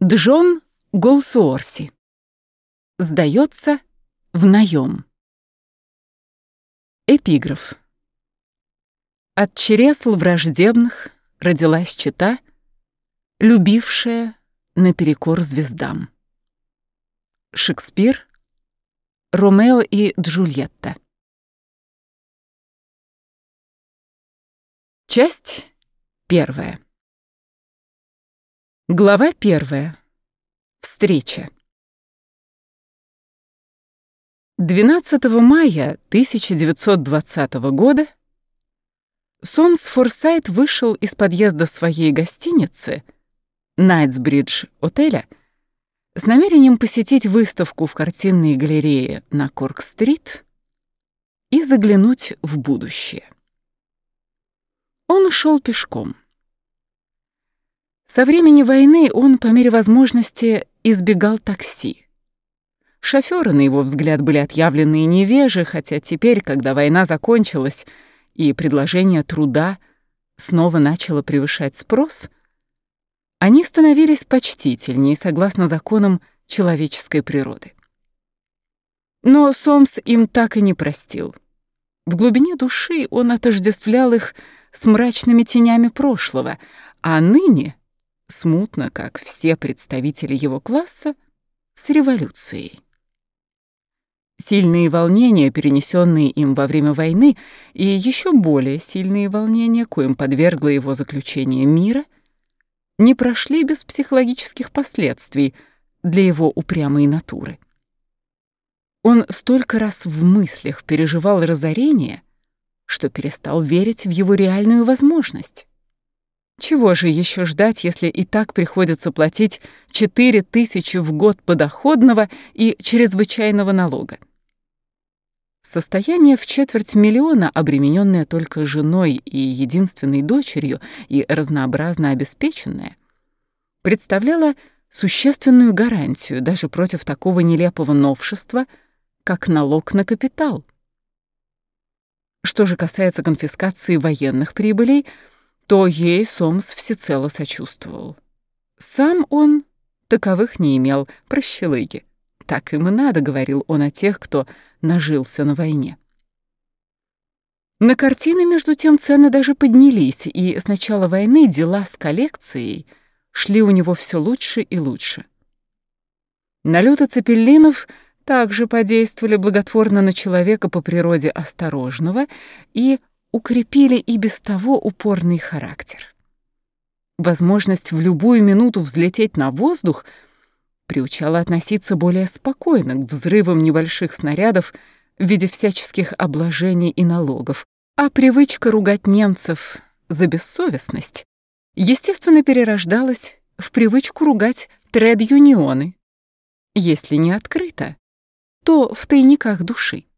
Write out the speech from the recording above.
Джон Голсуорси. Сдается в наем. Эпиграф. От чресл враждебных родилась чета, любившая наперекор звездам. Шекспир. Ромео и Джульетта. Часть первая. Глава первая. Встреча. 12 мая 1920 года Сомс Форсайт вышел из подъезда своей гостиницы, Найтсбридж-отеля, с намерением посетить выставку в картинной галерее на Корк-стрит и заглянуть в будущее. Он шел пешком. Со времени войны он, по мере возможности, избегал такси. Шофёры, на его взгляд, были отъявленные невежи, хотя теперь, когда война закончилась и предложение труда снова начало превышать спрос, они становились почтительнее, согласно законам человеческой природы. Но Сомс им так и не простил. В глубине души он отождествлял их с мрачными тенями прошлого, а ныне, смутно, как все представители его класса, с революцией. Сильные волнения, перенесенные им во время войны, и еще более сильные волнения, коим подвергло его заключение мира, не прошли без психологических последствий для его упрямой натуры. Он столько раз в мыслях переживал разорение, что перестал верить в его реальную возможность. Чего же еще ждать, если и так приходится платить 4000 в год подоходного и чрезвычайного налога? Состояние в 250 000, обремененное только женой и единственной дочерью и разнообразно обеспеченное, представляло существенную гарантию даже против такого нелепого новшества, как налог на капитал. Что же касается конфискации военных прибылей, то ей Сомс всецело сочувствовал. Сам он таковых не имел, прощелыги. Так им и надо, говорил он о тех, кто нажился на войне. На картины, между тем, цены даже поднялись, и с начала войны дела с коллекцией шли у него все лучше и лучше. Налеты цепелинов также подействовали благотворно на человека по природе осторожного и укрепили и без того упорный характер. Возможность в любую минуту взлететь на воздух приучала относиться более спокойно к взрывам небольших снарядов в виде всяческих обложений и налогов, а привычка ругать немцев за бессовестность естественно перерождалась в привычку ругать тред-юнионы, если не открыто, то в тайниках души.